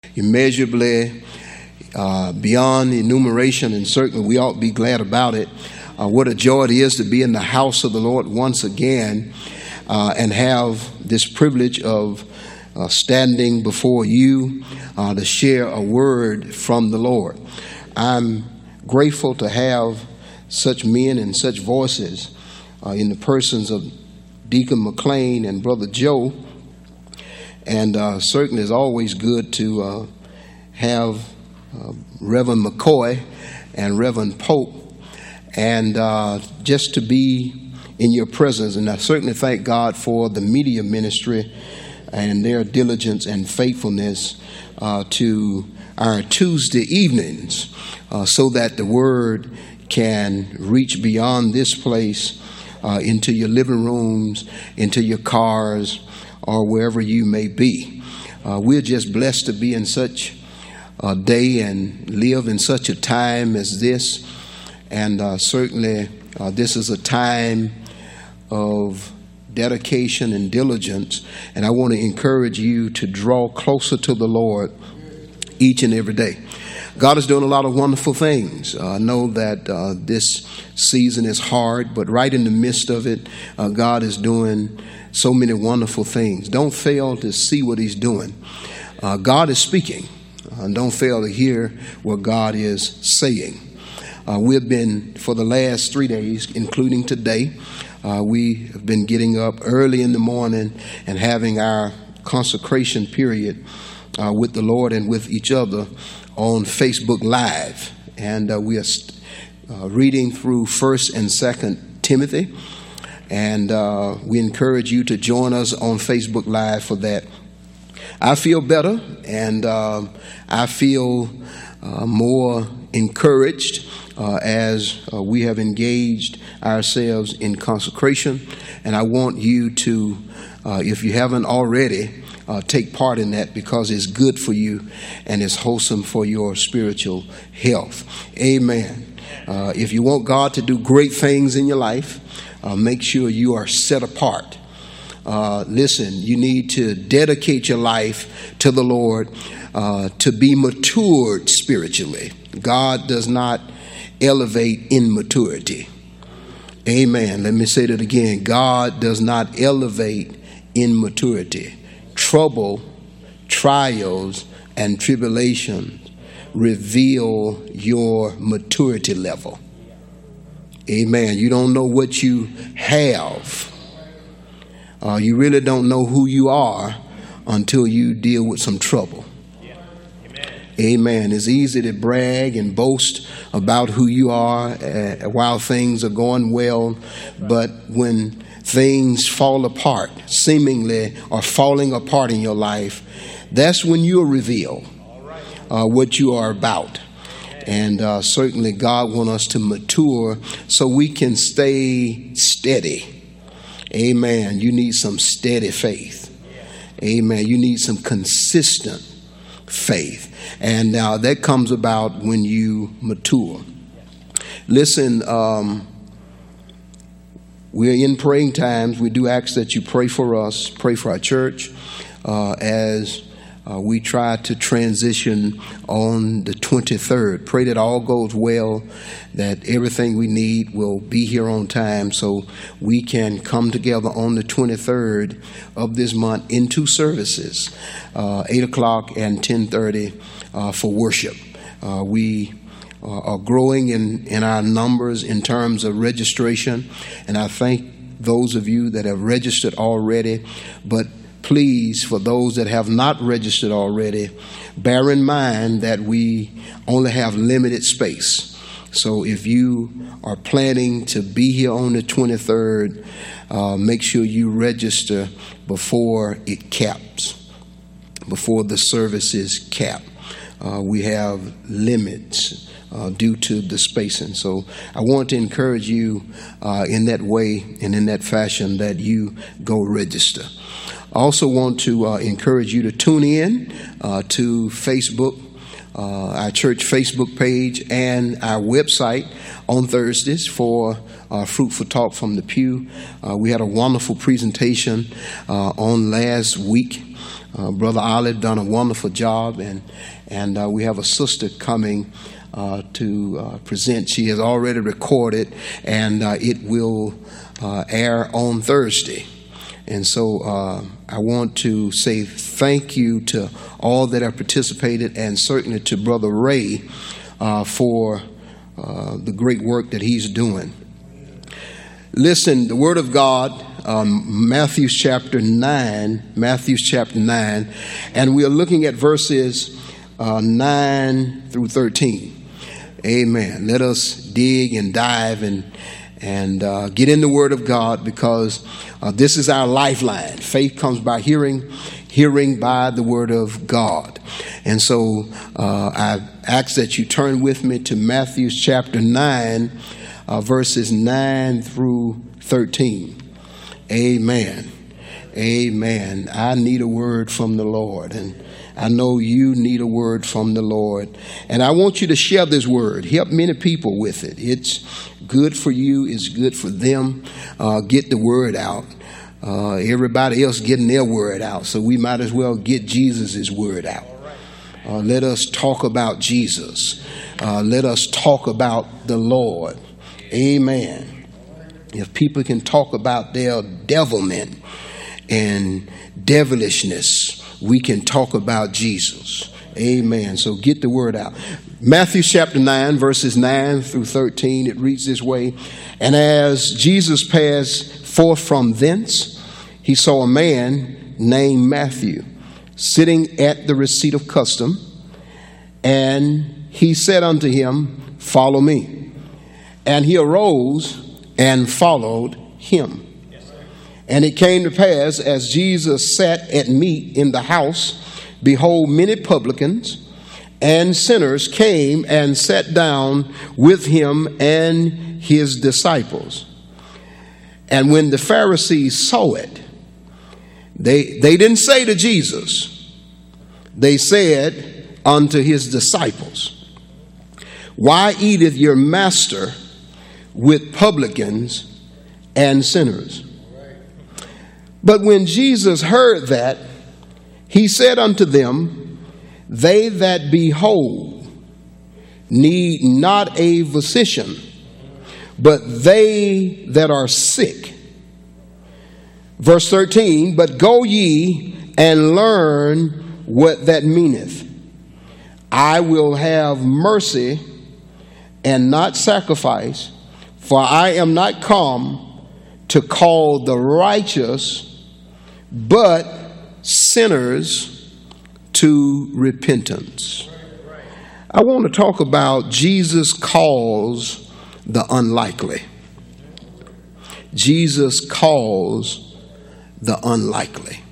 immeasurably beyond enumeration, and certainly we ought to be glad about it. What a joy it is to be in the house of the Lord once again and have this privilege of standing before you to share a word from the Lord. I'm grateful to have such men and such voices in the persons of Deacon McLean and Brother Joe. And certainly it's always good to have Reverend McCoy and Reverend Pope, and just to be in your presence. And I certainly thank God for the media ministry and their diligence and faithfulness to our Tuesday evenings so that the word can reach beyond this place into your living rooms, into your cars, or wherever you may be. We're just blessed to be in such a day and live in such a time as this. And certainly this is a time of dedication and diligence. And I want to encourage you to draw closer to the Lord each and every day. God is doing a lot of wonderful things. I know that this season is hard, but right in the midst of it, God is doing so many wonderful things. Don't fail to see what he's doing. God is speaking. Don't fail to hear what God is saying. We've been, for the last 3 days, including today, we have been getting up early in the morning and having our consecration period with the Lord and with each other on Facebook Live. And we are reading through 1st and 2nd Timothy. And we encourage you to join us on Facebook Live for that. I feel better, and I feel more encouraged as we have engaged ourselves in consecration. And I want you to, if you haven't already, take part in that, because it's good for you and it's wholesome for your spiritual health. Amen. If you want God to do great things in your life, make sure you are set apart. Listen, you need to dedicate your life to the Lord to be matured spiritually. God does not elevate immaturity. Amen. Let me say that again. God does not elevate immaturity. Trouble, trials, and tribulations reveal your maturity level. Amen. You don't know what you have. You really don't know who you are until you deal with some trouble. Amen. It's easy to brag and boast about who you are while things are going well, but when things fall apart, seemingly are falling apart in your life, that's when you'll reveal what you are about. And certainly God wants us to mature so we can stay steady. Amen. You need some steady faith. Amen. You need some consistent faith. And now that comes about when you mature. Listen, we're in praying times. We do ask that you pray for us, pray for our church as we try to transition on the 23rd. Pray that all goes well, that everything we need will be here on time so we can come together on the 23rd of this month in 2 services, 8 o'clock and 10:30 for worship. We are growing in our numbers in terms of registration, and I thank those of you that have registered already. But please, for those that have not registered already, bear in mind that we only have limited space. So if you are planning to be here on the 23rd, make sure you register before it caps, before the services cap. We have limits due to the spacing. So I want to encourage you in that way and in that fashion that you go register. I also want to encourage you to tune in to Facebook, our church Facebook page, and our website on Thursdays for Fruitful Talk from the Pew. We had a wonderful presentation on last week Brother Olive done a wonderful job, and we have a sister coming to present. She has already recorded, and it will air on Thursday. And so I want to say thank you to all that have participated, and certainly to Brother Ray for the great work that he's doing. Listen, the Word of God, Matthew chapter 9, and we are looking at verses 9 through 13. Amen. Let us dig and dive and get in the Word of God, because this is our lifeline. Faith comes by hearing, hearing by the Word of God. And so I ask that you turn with me to Matthew chapter 9, verses 9 through 13. Amen. Amen. I need a word from the Lord, and I know you need a word from the Lord. And I want you to share this word. Help many people with it. It's good for you. It's good for them. Get the word out. Everybody else getting their word out, so we might as well get Jesus' word out. Let us talk about Jesus. Let us talk about the Lord. Amen. If people can talk about their devilment and devilishness, we can talk about Jesus. Amen. So get the word out. Matthew chapter 9, verses 9 through 13, it reads this way. And as Jesus passed forth from thence, he saw a man named Matthew sitting at the receipt of custom, and he said unto him, Follow me. And he arose and followed him. And it came to pass, as Jesus sat at meat in the house, behold, many publicans and sinners came and sat down with him and his disciples. And when the Pharisees saw it, they didn't say to Jesus, they said unto his disciples, Why eateth your master with publicans and sinners? But when Jesus heard that, he said unto them, They that be whole need not a physician, but they that are sick. Verse 13, But go ye and learn what that meaneth. I will have mercy and not sacrifice, for I am not come to call the righteous, but sinners to repentance. I want to talk about Jesus calls the unlikely. Jesus calls the unlikely.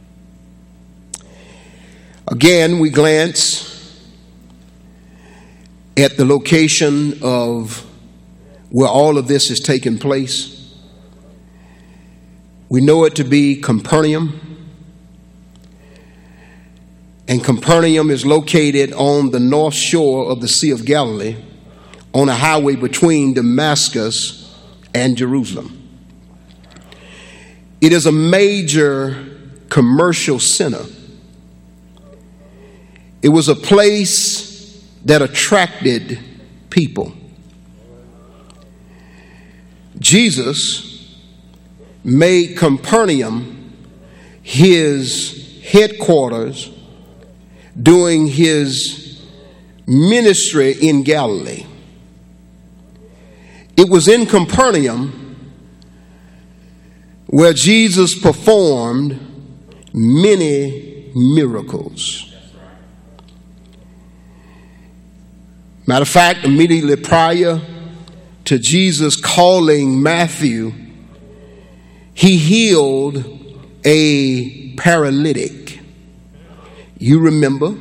Again, we glance at the location of where all of this is taking place. We know it to be Capernaum. And Capernaum is located on the north shore of the Sea of Galilee, on a highway between Damascus and Jerusalem. It is a major commercial center. It was a place that attracted people. Jesus made Capernaum his headquarters during his ministry in Galilee. It was in Capernaum where Jesus performed many miracles. Matter of fact, immediately prior to Jesus calling Matthew, he healed a paralytic. You remember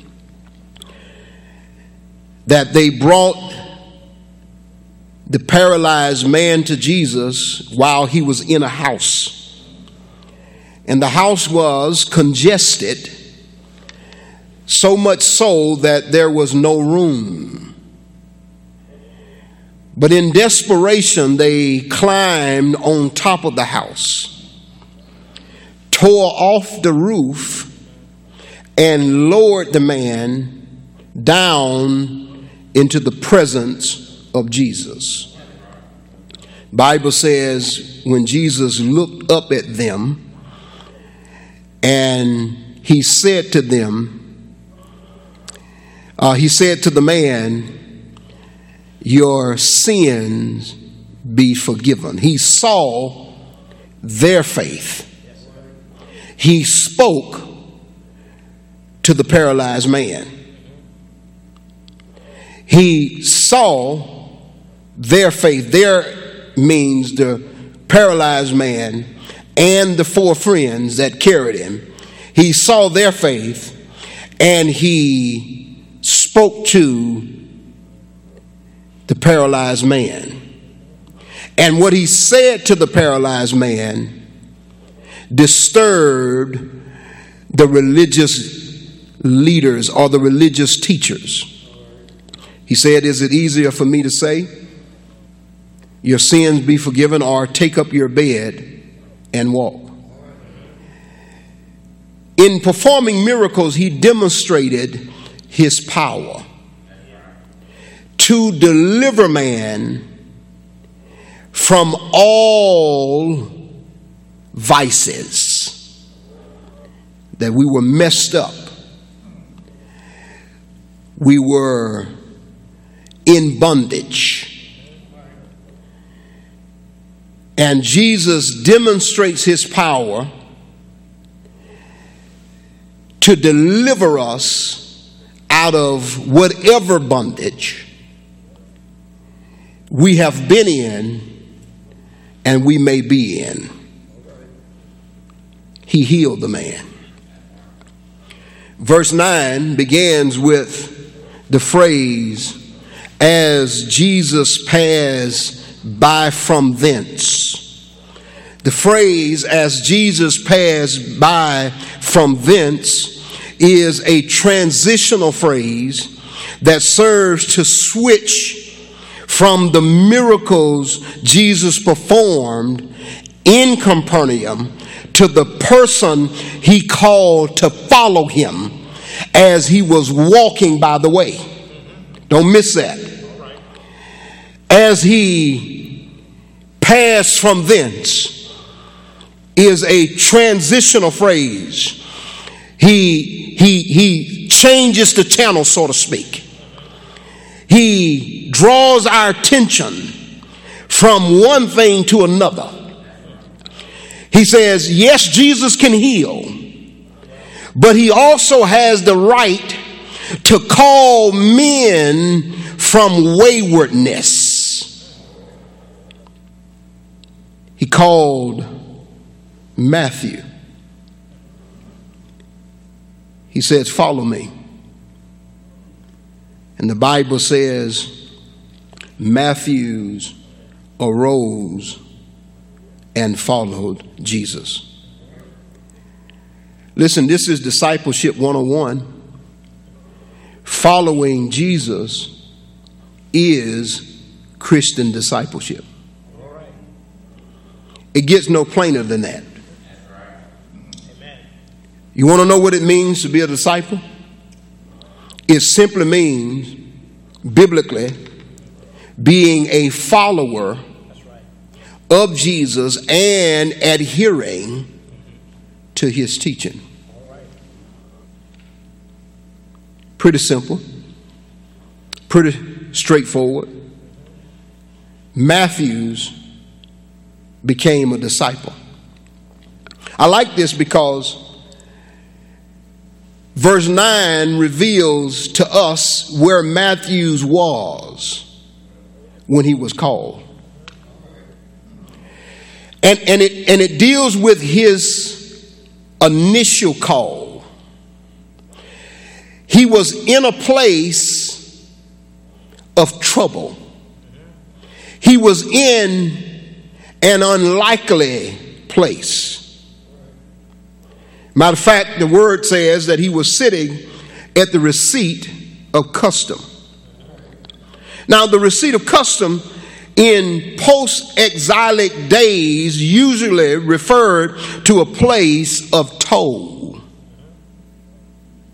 that they brought the paralyzed man to Jesus while he was in a house. And the house was congested, so much so that there was no room. But in desperation, they climbed on top of the house, tore off the roof, and lowered the man down into the presence of Jesus. Bible says when Jesus looked up at them and he said to them, he said to the man, your sins be forgiven. He saw their faith. He spoke to the paralyzed man. He saw their faith. Their means the paralyzed man and the 4 friends that carried him. He saw their faith and he spoke to the paralyzed man. And what he said to the paralyzed man disturbed the religious leaders or the religious teachers. He said, is it easier for me to say, your sins be forgiven, or take up your bed and walk? In performing miracles, he demonstrated his power to deliver man from all vices, that we were messed up. We were in bondage. And Jesus demonstrates his power to deliver us out of whatever bondage we have been in and we may be in. He healed the man. Verse 9 begins with the phrase, as Jesus passed by from thence. The phrase, as Jesus passed by from thence, is a transitional phrase that serves to switch from the miracles Jesus performed in Capernaum to the person he called to follow him as he was walking by the way. Don't miss that. As he passed from thence is a transitional phrase. He changes the channel, so to speak. He draws our attention from one thing to another. He says, yes, Jesus can heal, but he also has the right to call men from waywardness. He called Matthew. He says, follow me. And the Bible says, Matthew arose and followed Jesus. Listen, this is discipleship 101. Following Jesus is Christian discipleship. It gets no plainer than that. You want to know what it means to be a disciple? It simply means, biblically, being a follower of Jesus and adhering to his teaching. Pretty simple, pretty straightforward. Matthew became a disciple. I like this because verse 9 reveals to us where Matthew was when he was called. And it deals with his initial call. He was in a place of trouble. He was in an unlikely place. Matter of fact, the word says that he was sitting at the receipt of custom. Now, the receipt of custom in post-exilic days usually referred to a place of toll.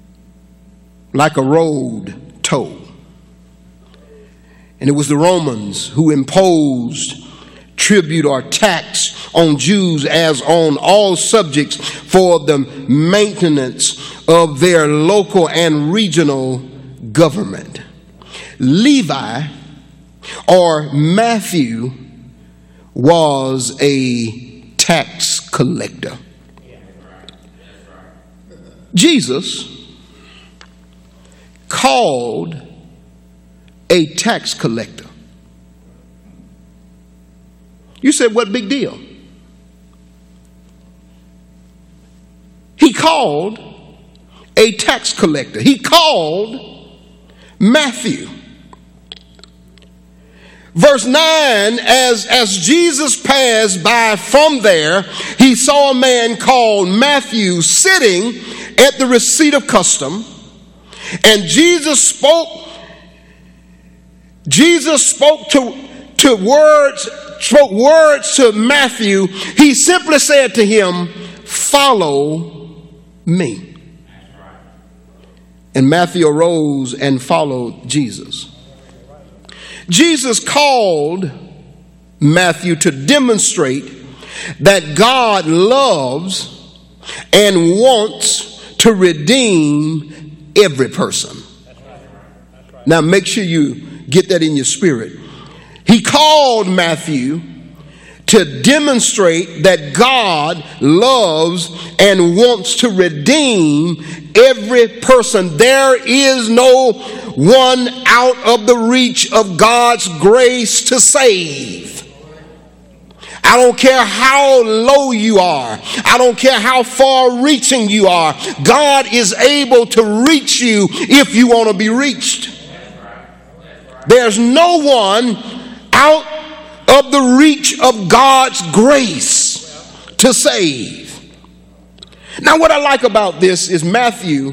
like a road toll. And it was the Romans who imposed tribute or tax on Jews as on all subjects for the maintenance of their local and regional government. Levi or Matthew was a tax collector. Jesus called a tax collector. You said, what big deal? He called a tax collector. He called Matthew. Verse 9, as Jesus passed by from there, he saw a man called Matthew sitting at the receipt of custom. And Jesus spoke words to Matthew. He simply said to him, "Follow me." And Matthew arose and followed Jesus. Jesus called Matthew to demonstrate that God loves and wants to redeem every person. Now make sure you get that in your spirit. He called Matthew to demonstrate that God loves and wants to redeem every person. There is no one out of the reach of God's grace to save. I don't care how low you are. I don't care how far reaching you are. God is able to reach you if you want to be reached. There's no one out of the reach of God's grace to save. Now, what I like about this is Matthew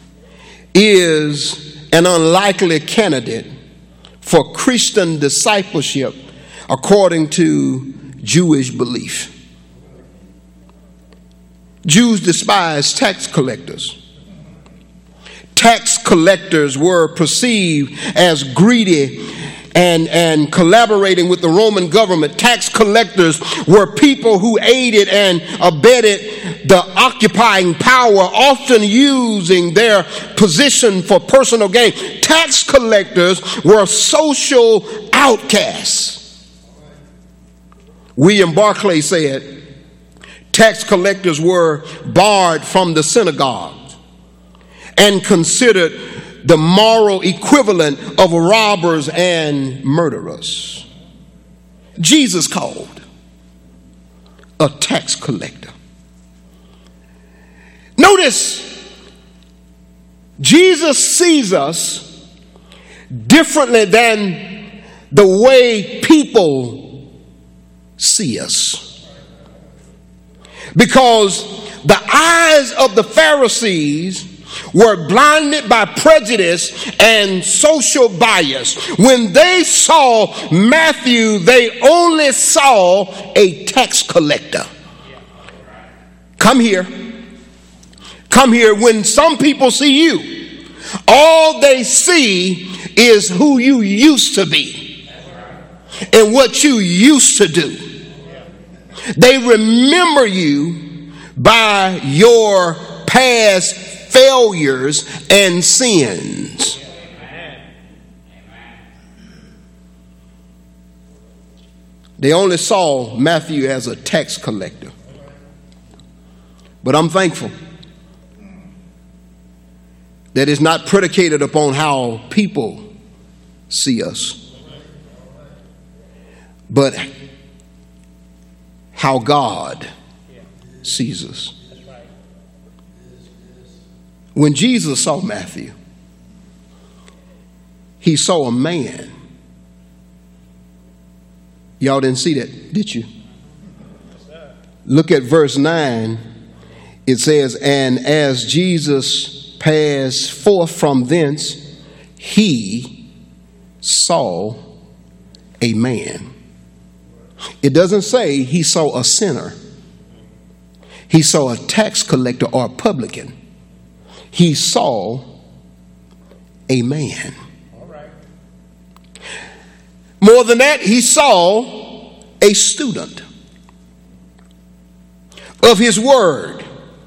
is an unlikely candidate for Christian discipleship according to Jewish belief. Jews despised tax collectors. Tax collectors were perceived as greedy and collaborating with the Roman government. Tax collectors were people who aided and abetted the occupying power, often using their position for personal gain. Tax collectors were social outcasts. William Barclay said, tax collectors were barred from the synagogues and considered the moral equivalent of robbers and murderers. Jesus called a tax collector. Notice, Jesus sees us differently than the way people see us. Because the eyes of the Pharisees were blinded by prejudice and social bias. When they saw Matthew, they only saw a tax collector. Come here. Come here. When some people see you, all they see is who you used to be and what you used to do. They remember you by your past failures and sins. They only saw Matthew as a tax collector. But I'm thankful that it's not predicated upon how people see us, but how God sees us. When Jesus saw Matthew, he saw a man. Y'all didn't see that, did you? Look at verse 9. It says, and as Jesus passed forth from thence, he saw a man. It doesn't say he saw a sinner. He saw a tax collector or a publican. He saw a man. More than that, he saw a student of his word.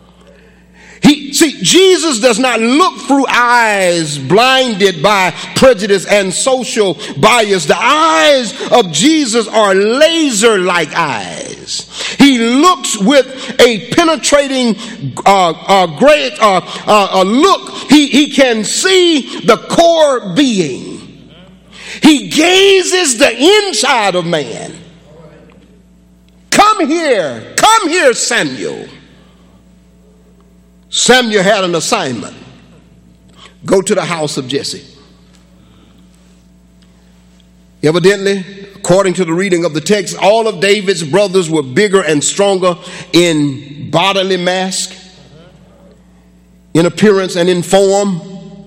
Jesus does not look through eyes blinded by prejudice and social bias. The eyes of Jesus are laser-like eyes. He looks with a penetrating, great look. He can see the core being. He gazes the inside of man. Come here, Samuel. Samuel had an assignment. Go to the house of Jesse. Evidently, according to the reading of the text, all of David's brothers were bigger and stronger in bodily mass, in appearance and in form.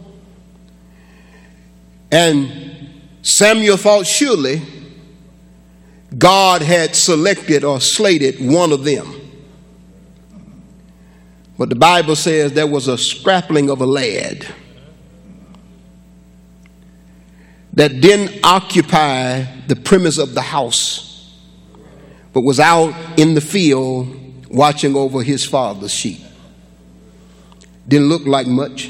And Samuel thought surely God had selected or slated one of them. But the Bible says there was a scrapling of a lad that didn't occupy the premise of the house, but was out in the field watching over his father's sheep. Didn't look like much,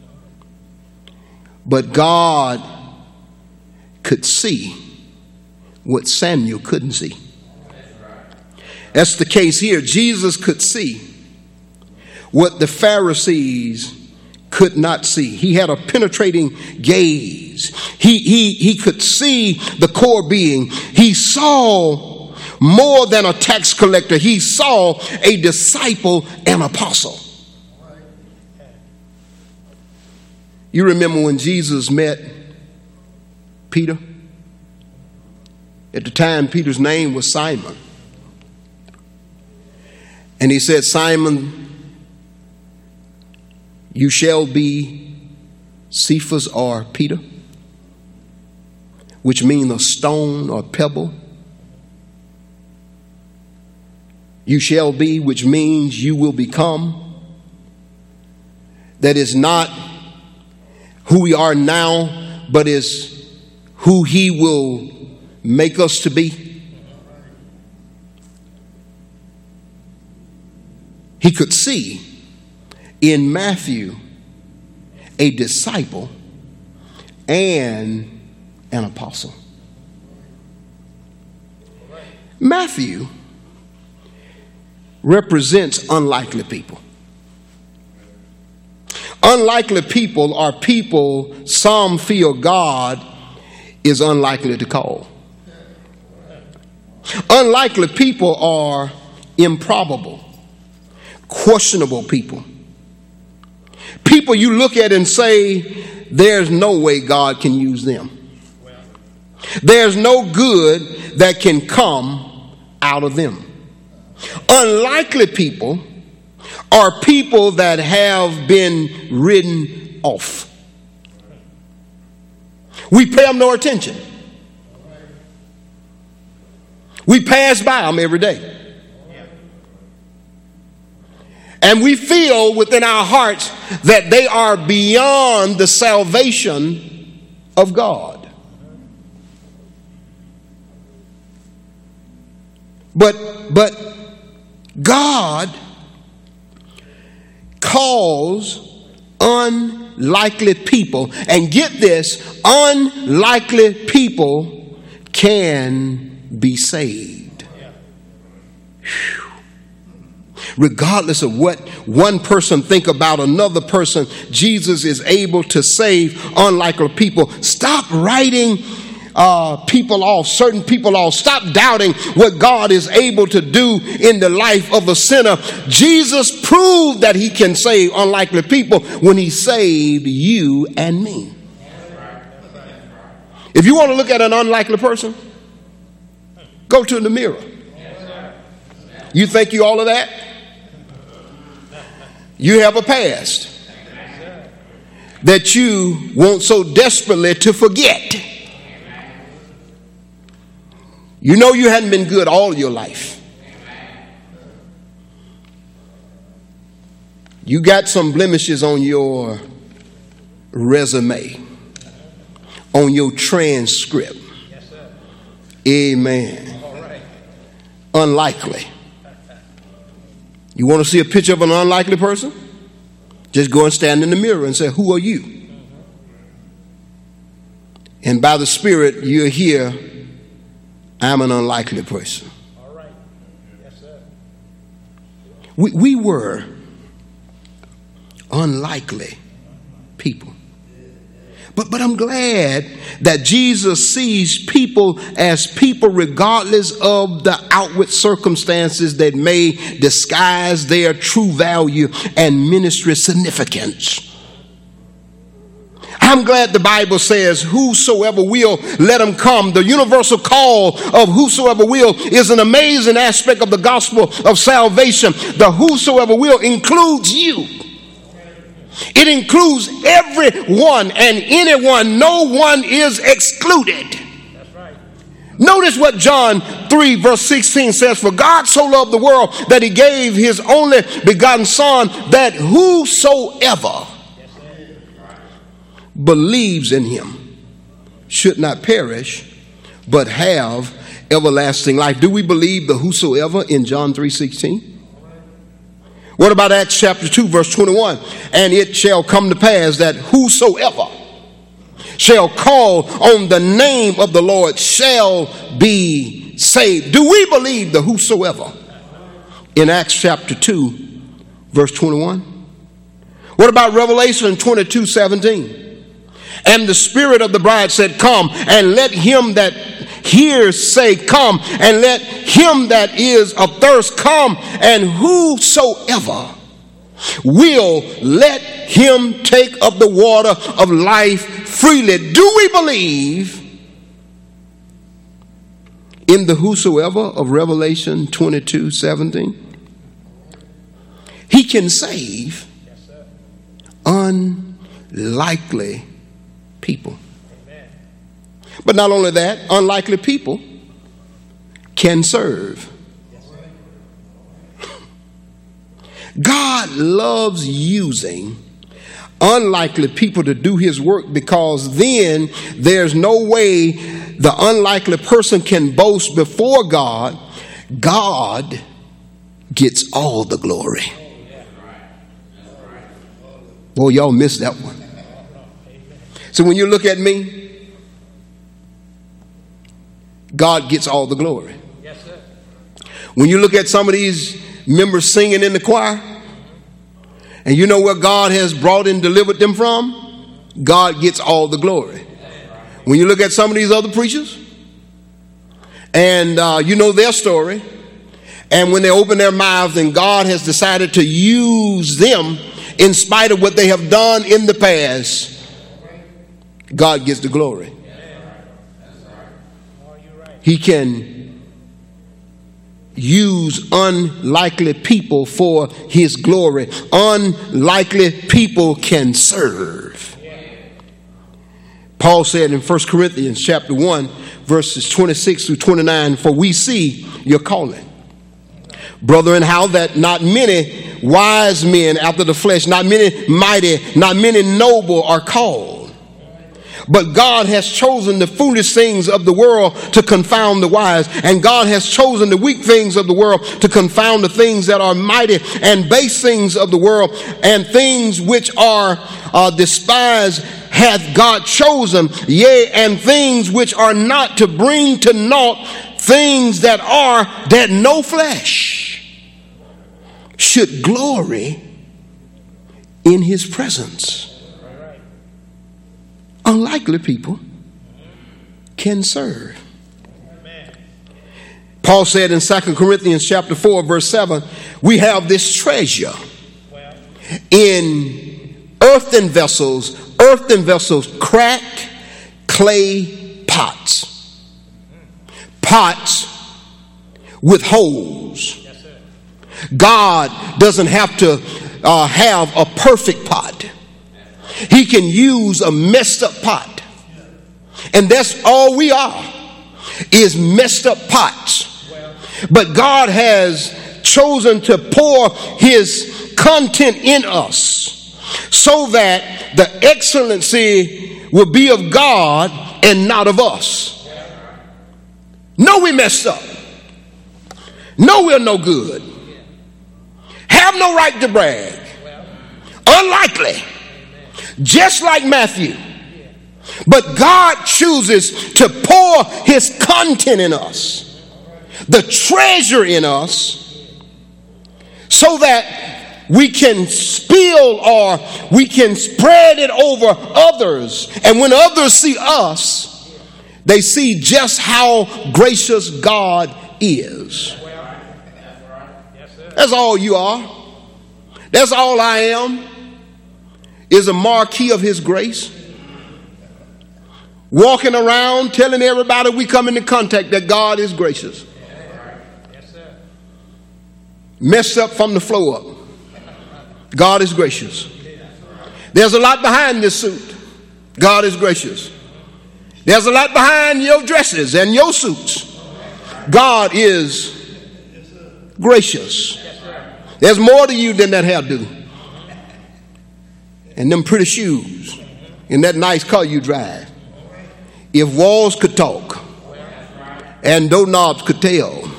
but God could see what Samuel couldn't see. That's the case here. Jesus could see what the Pharisees could not see. He had a penetrating gaze. He could see the core being. He saw more than a tax collector. He saw a disciple and apostle. You remember when Jesus met Peter? At the time, Peter's name was Simon. And he said, Simon, you shall be Cephas or Peter, which means a stone or pebble. You shall be, which means you will become. That is not who we are now, but is who he will make us to be. He could see in Matthew a disciple and an apostle. Matthew represents unlikely people. Unlikely people are people some feel God is unlikely to call. Unlikely people are improbable, questionable people. People you look at and say, there's no way God can use them. There's no good that can come out of them. Unlikely people are people that have been written off. We pay them no attention. We pass by them every day. And we feel within our hearts that they are beyond the salvation of God. But God calls unlikely people. And get this, unlikely people can be saved. Whew. Regardless of what one person think about another person, Jesus is able to save unlikely people. Stop writing people off, certain people off. Stop doubting what God is able to do in the life of a sinner. Jesus proved that he can save unlikely people when he saved you and me. If you want to look at an unlikely person, go to the mirror. You think you all of that? You have a past that you want so desperately to forget. You know you hadn't been good all your life. You got some blemishes on your resume. on your transcript. Yes, sir. Amen. All right. Unlikely. You want to see a picture of an unlikely person? Just go and stand in the mirror and say, who are you? And by the Spirit, you'll hear, I'm an unlikely person. All right. Yes, sir. We were unlikely people. But I'm glad that Jesus sees people as people regardless of the outward circumstances that may disguise their true value and ministry significance. I'm glad the Bible says whosoever will, let him come. The universal call of whosoever will is an amazing aspect of the gospel of salvation. The whosoever will includes you. It includes everyone and anyone. No one is excluded. That's right. Notice what John 3 verse 16 says, for God so loved the world that he gave his only begotten son, that whosoever believes in him should not perish, but have everlasting life. Do we believe the whosoever in John 3:16? What about Acts chapter 2 verse 21? And it shall come to pass that whosoever shall call on the name of the Lord shall be saved. Do we believe the whosoever in Acts chapter 2 verse 21? What about Revelation 22:17? And the Spirit of the bride said, come, and let him that hears say, come, and let him that is athirst come, and whosoever will, let him take of the water of life freely. Do we believe in the whosoever of Revelation 22:17? He can save unlikely people. Amen. But not only that, unlikely people can serve. God loves using unlikely people to do his work, because then there's no way the unlikely person can boast before God. God gets all the glory. Boy, y'all missed that one. So when you look at me, God gets all the glory. Yes, sir. When you look at some of these members singing in the choir, and you know where God has brought and delivered them from, God gets all the glory. When you look at some of these other preachers, and you know their story, and when they open their mouths and God has decided to use them in spite of what they have done in the past, God gets the glory. He can use unlikely people for his glory. Unlikely people can serve. Paul said in 1 Corinthians chapter 1 verses 26 through 29, for we see your calling, brethren, how that not many wise men after the flesh, not many mighty, not many noble are called. But God has chosen the foolish things of the world to confound the wise. And God has chosen the weak things of the world to confound the things that are mighty, and base things of the world, and things which are despised hath God chosen, yea, and things which are not, to bring to naught things that are, that no flesh should glory in his presence. Unlikely people can serve. Paul said in 2 Corinthians chapter 4 verse 7, we have this treasure in earthen vessels, cracked clay pots, pots with holes. God doesn't have to have a perfect pot. He can use a messed up pot. And that's all we are, is messed up pots. But God has chosen to pour his content in us so that the excellency will be of God and not of us. No, we messed up. No, we're no good. Have no right to brag. Unlikely. Just like Matthew. But God chooses to pour his content in us, the treasure in us, so that we can spill or we can spread it over others. And when others see us, they see just how gracious God is. That's all you are. That's all I am, is a marquee of his grace. Walking around telling everybody we come into contact that God is gracious. Messed up from the flow up. God is gracious. There's a lot behind this suit. God is gracious. There's a lot behind your dresses and your suits. God is gracious. There's more to you than that hairdo and them pretty shoes and that nice car you drive. If walls could talk and doorknobs could tell,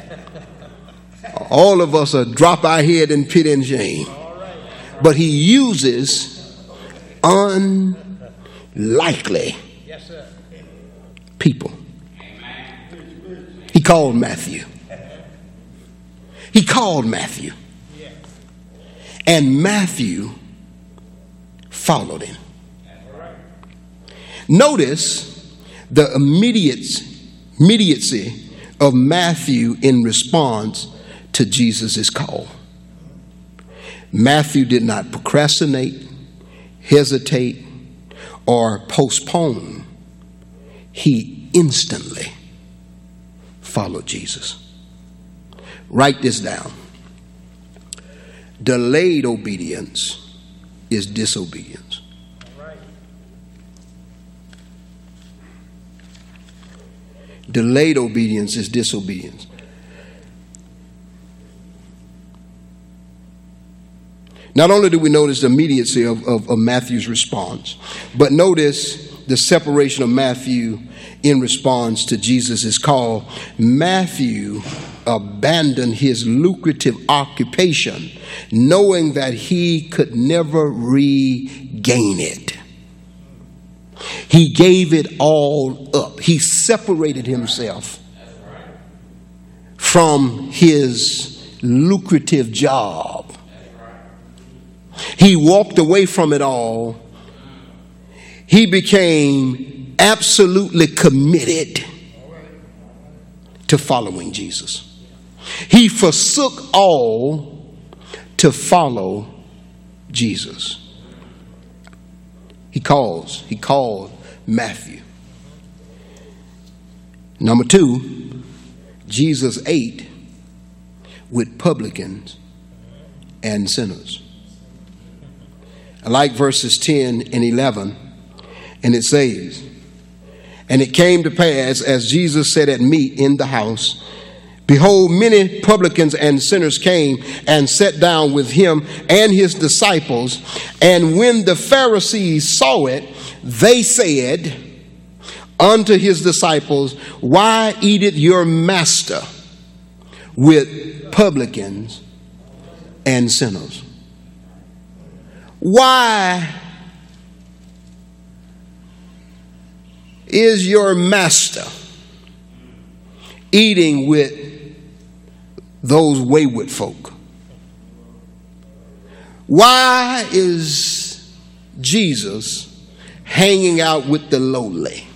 all of us would drop our head in pity and shame. But he uses unlikely people. He called Matthew. He called Matthew. And Matthew followed him. Notice the immediacy of Matthew in response to Jesus' call. Matthew did not procrastinate, hesitate, or postpone. He instantly followed Jesus. Write this down. Delayed obedience is disobedience. Delayed obedience is disobedience. Not only do we notice the immediacy of Matthew's response, but notice the separation of Matthew in response to Jesus' call. Matthew abandoned his lucrative occupation, knowing that he could never regain it. He gave it all up. He separated himself from his lucrative job. He walked away from it all. He became absolutely committed to following Jesus. He forsook all to follow Jesus. He called Matthew. Number two, Jesus ate with publicans and sinners. I like verses 10 and 11, and it says, "And it came to pass, as Jesus sat at meat in the house, behold, many publicans and sinners came and sat down with him and his disciples. And when the Pharisees saw it, they said unto his disciples, Why eateth your master with publicans and sinners?" Why is your master eating with those wayward folk? Why is Jesus hanging out with the lowly?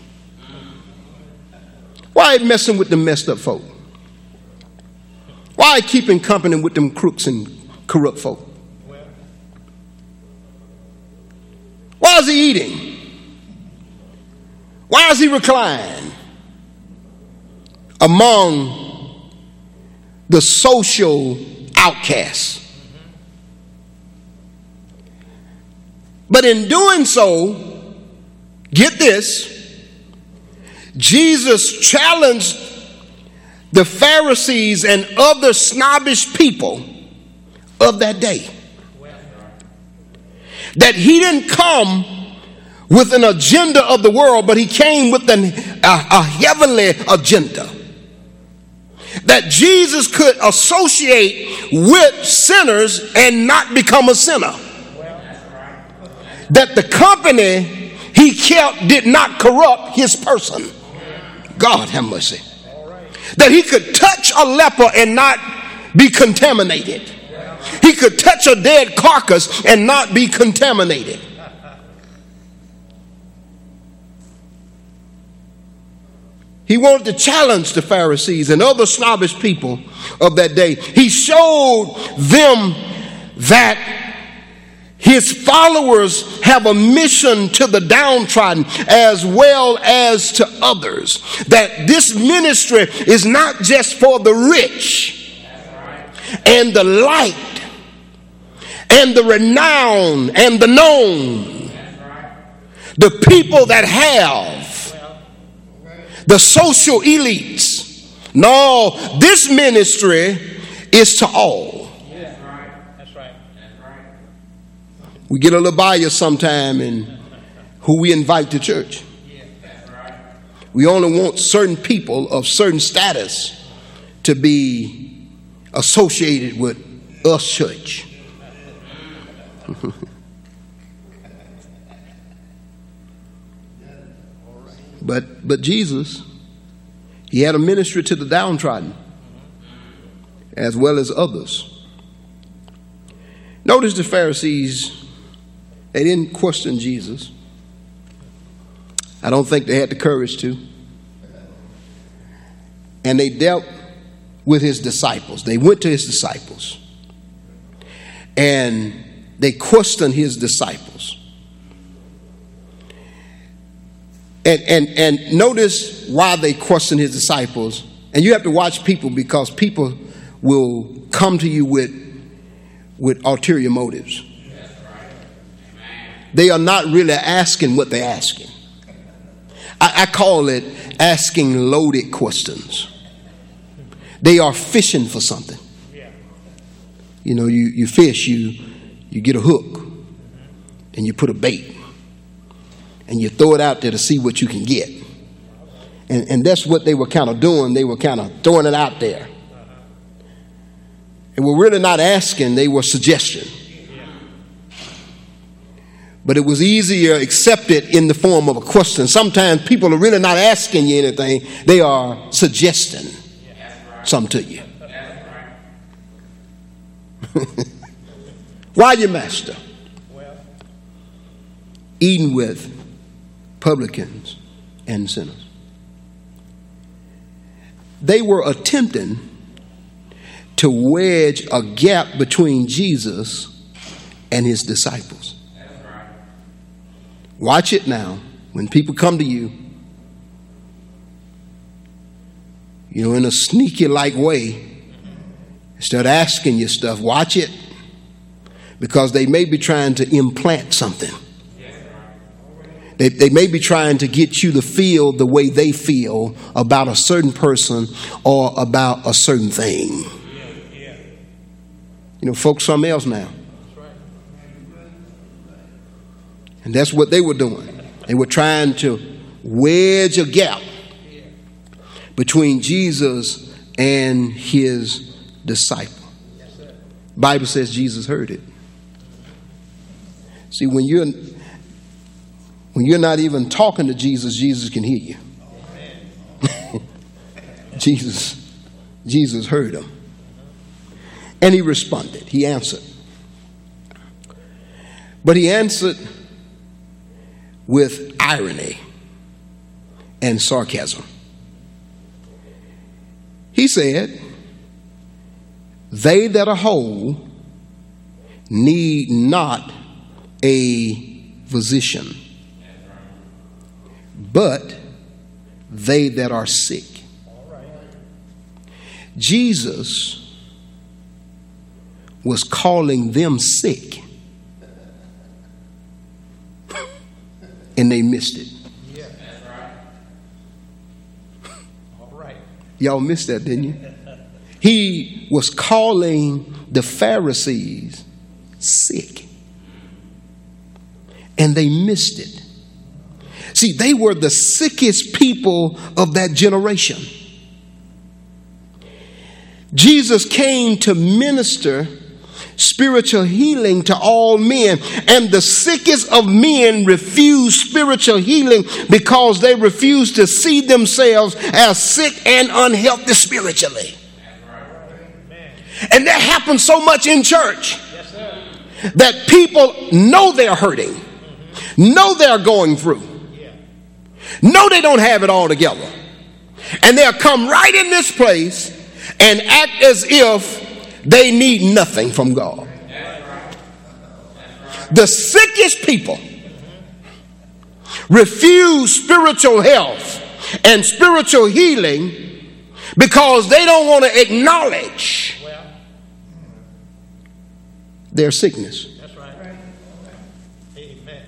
Why messing with the messed up folk? Why keeping company with them crooks and corrupt folk? Why is he eating? Why is he reclined among the social outcasts? But in doing so, get this, Jesus challenged the Pharisees and other snobbish people of that day that he didn't come with an agenda of the world, but he came with a heavenly agenda. That Jesus could associate with sinners and not become a sinner. That the company he kept did not corrupt his person. God have mercy. That he could touch a leper and not be contaminated. He could touch a dead carcass and not be contaminated. He wanted to challenge the Pharisees and other snobbish people of that day. He showed them that his followers have a mission to the downtrodden as well as to others. That this ministry is not just for the rich and the light and the renowned and the known. The people that have the social elites. No, this ministry is to all. That's right. We get a little biased sometime in who we invite to church. We only want certain people of certain status to be associated with us church. But Jesus, he had a ministry to the downtrodden as well as others. Notice the Pharisees, they didn't question Jesus. I don't think they had the courage to. And they dealt with his disciples. They went to his disciples and they questioned his disciples. And notice why they questioned his disciples. And you have to watch people, because people will come to you with ulterior motives. They are not really asking what they're asking. I call it asking loaded questions. They are fishing for something. You know, you fish, you get a hook and you put a bait. And you throw it out there to see what you can get. And that's what they were kind of doing. They were kind of throwing it out there. And we're really not asking, they were suggestion. But it was easier accepted in the form of a question. Sometimes people are really not asking you anything. They are suggesting something to you. Why you master? Eating with publicans and sinners. They were attempting to wedge a gap between Jesus and his disciples. Watch it now. When people come to you, you know, in a sneaky like way, start asking you stuff. Watch it, because they may be trying to implant something. They may be trying to get you to feel the way they feel about a certain person or about a certain thing. You know, folks, something else now. And that's what they were doing. They were trying to wedge a gap between Jesus and his disciple. The Bible says Jesus heard it. See, when you're not even talking to Jesus, Jesus can hear you. Jesus heard him. And he responded. He answered. But he answered with irony and sarcasm. He said, "They that are whole need not a physician, but they that are sick." Jesus was calling them sick, and they missed it. Yeah. All right. Y'all missed that, didn't you? He was calling the Pharisees sick, and they missed it. See, they were the sickest people of that generation. Jesus came to minister spiritual healing to all men, and the sickest of men refused spiritual healing because they refused to see themselves as sick and unhealthy spiritually. And that happens so much in church that people know they're hurting, know they're going through, know they don't have it all together, and they'll come right in this place and act as if they need nothing from God. The sickest people refuse spiritual health and spiritual healing because they don't want to acknowledge their sickness. That's right. Amen.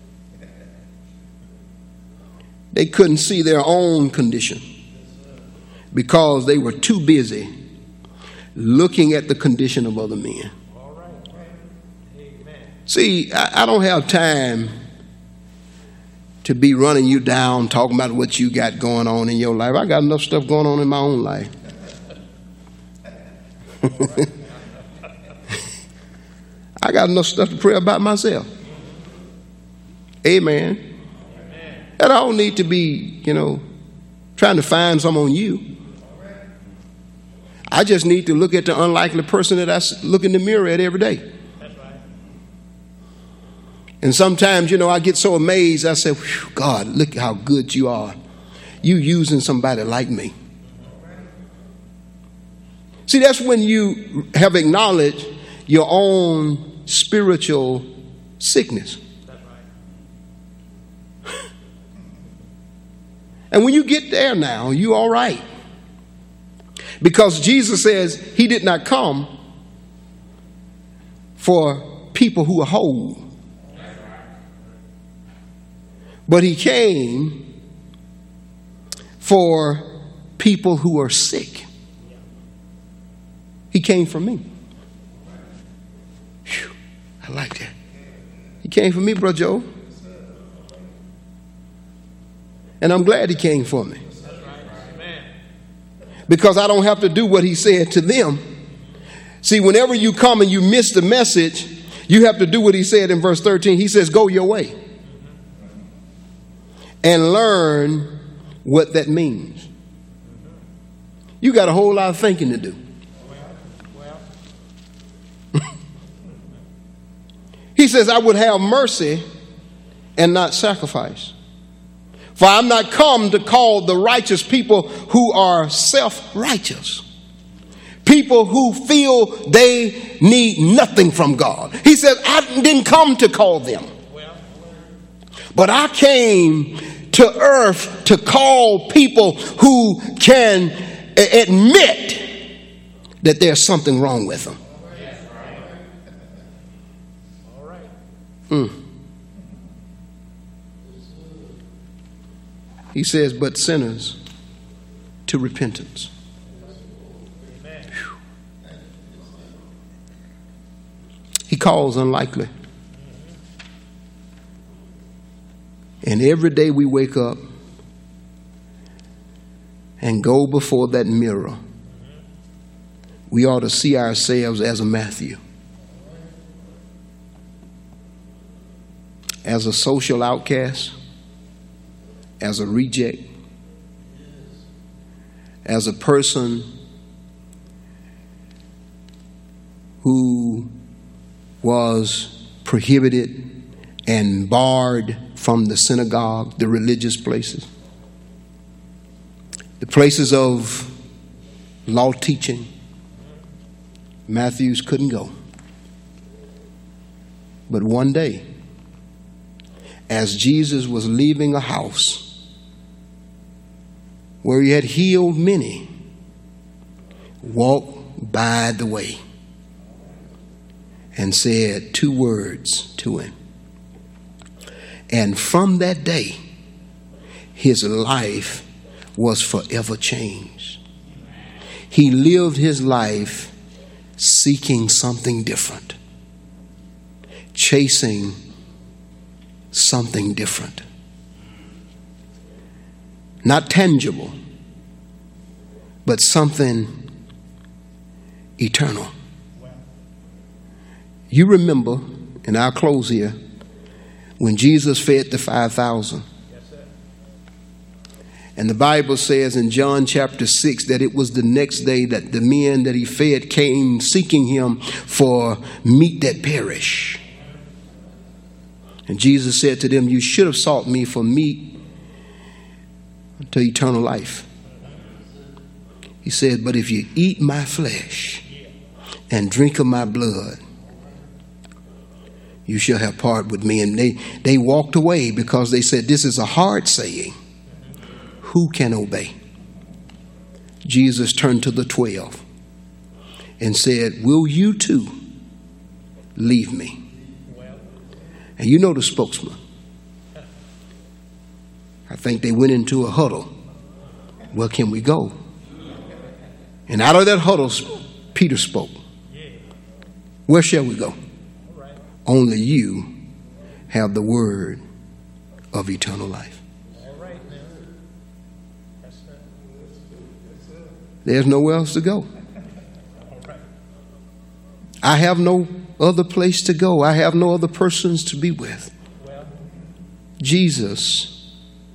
They couldn't see their own condition because they were too busy looking at the condition of other men. All right. Amen. See, I don't have time to be running you down, talking about what you got going on in your life. I got enough stuff going on in my own life. I got enough stuff to pray about myself. Amen. And I don't need to be, trying to find some on you. I just need to look at the unlikely person that I look in the mirror at every day. That's right. And sometimes, I get so amazed. I say, God, look how good you are. You using somebody like me. See, that's when you have acknowledged your own spiritual sickness. That's right. And when you get there now, you all right. Because Jesus says he did not come for people who are whole, but he came for people who are sick. He came for me. Whew, I like that. He came for me, Brother Joe. And I'm glad he came for me. Because I don't have to do what he said to them. See, whenever you come and you miss the message, you have to do what he said in verse 13. He says, go your way and learn what that means. You got a whole lot of thinking to do. He says, I would have mercy and not sacrifice. For I'm not come to call the righteous people who are self-righteous. People who feel they need nothing from God. He said, I didn't come to call them. But I came to earth to call people who can admit that there's something wrong with them. All right. He says, but sinners to repentance. Amen. He calls unlikely. And every day we wake up and go before that mirror, we ought to see ourselves as a Matthew, as a social outcast, as a reject, as a person who was prohibited and barred from the synagogue, the religious places, the places of law teaching. Matthews couldn't go. But one day, as Jesus was leaving a house where he had healed many, walked by the way and said 2 words to him. And from that day, his life was forever changed. He lived his life seeking something different, chasing something different. not tangible, but something eternal. You remember, and I'll close here, when Jesus fed the 5,000. And the Bible says in John chapter 6 that it was the next day that the men that he fed came seeking him for meat that perish. And Jesus said to them, you should have sought me for meat to eternal life. He said, but if you eat my flesh and drink of my blood, you shall have part with me. And they walked away because they said, this is a hard saying. Who can obey? Jesus turned to the 12 and said, will you too leave me? And you know the spokesman. I think they went into a huddle. Where can we go? And out of that huddle, Peter spoke. Where shall we go? Only you have the word of eternal life. There's nowhere else to go. I have no other place to go. I have no other persons to be with. Jesus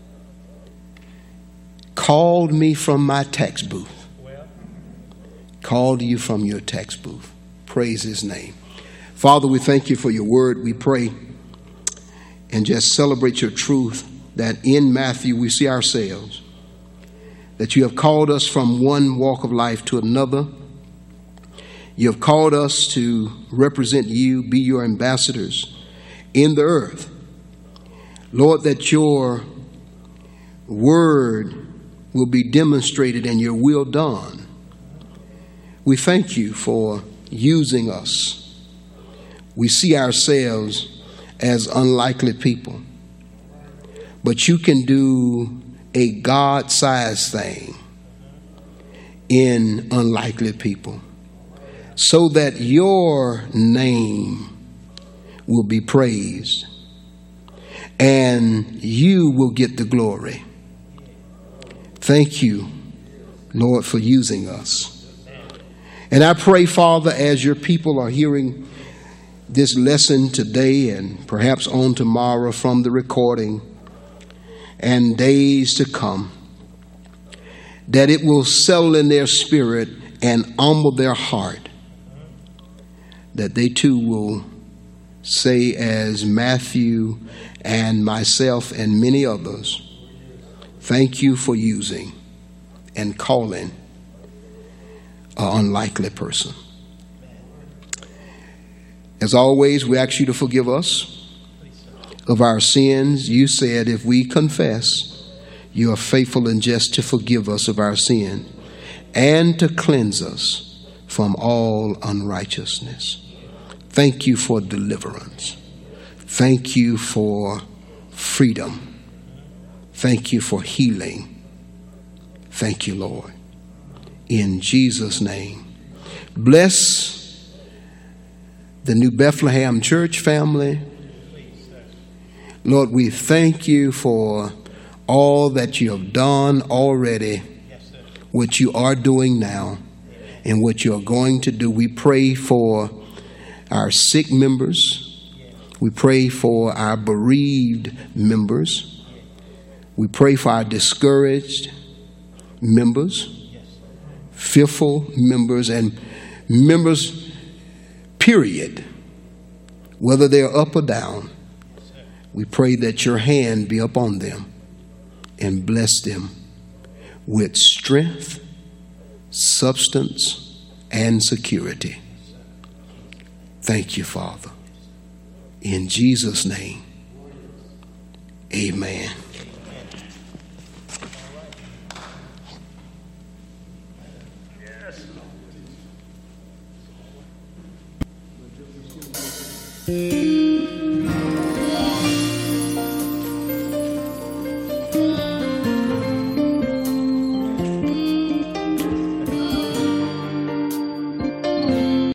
called me from my tax booth. Called you from your tax booth. Praise his name. Father, we thank you for your word. We pray and just celebrate your truth that in Matthew we see ourselves, that you have called us from one walk of life to another. You have called us to represent you, be your ambassadors in the earth. Lord, that your word will be demonstrated and your will done. We thank you for using us. We see ourselves as unlikely people, but you can do a God-sized thing in unlikely people so that your name will be praised and you will get the glory. Thank you, Lord, for using us. And I pray, Father, as your people are hearing this lesson today and perhaps on tomorrow from the recording and days to come, that it will settle in their spirit and humble their heart, that they too will say, as Matthew and myself and many others, thank you for using and calling an unlikely person. As always, we ask you to forgive us of our sins. You said if we confess, you are faithful and just to forgive us of our sin and to cleanse us from all unrighteousness. Thank you for deliverance. Thank you for freedom. Thank you for healing. Thank you, Lord. In Jesus' name. Bless the New Bethlehem Church family. Lord, we thank you for all that you have done already, what you are doing now, and what you are going to do. We pray for our sick members. We pray for our bereaved members. We pray for our discouraged members, fearful members, and members, period, whether they're up or down. We pray that your hand be upon them and bless them with strength, substance, and security. Thank you, Father. In Jesus' name, amen. Yes.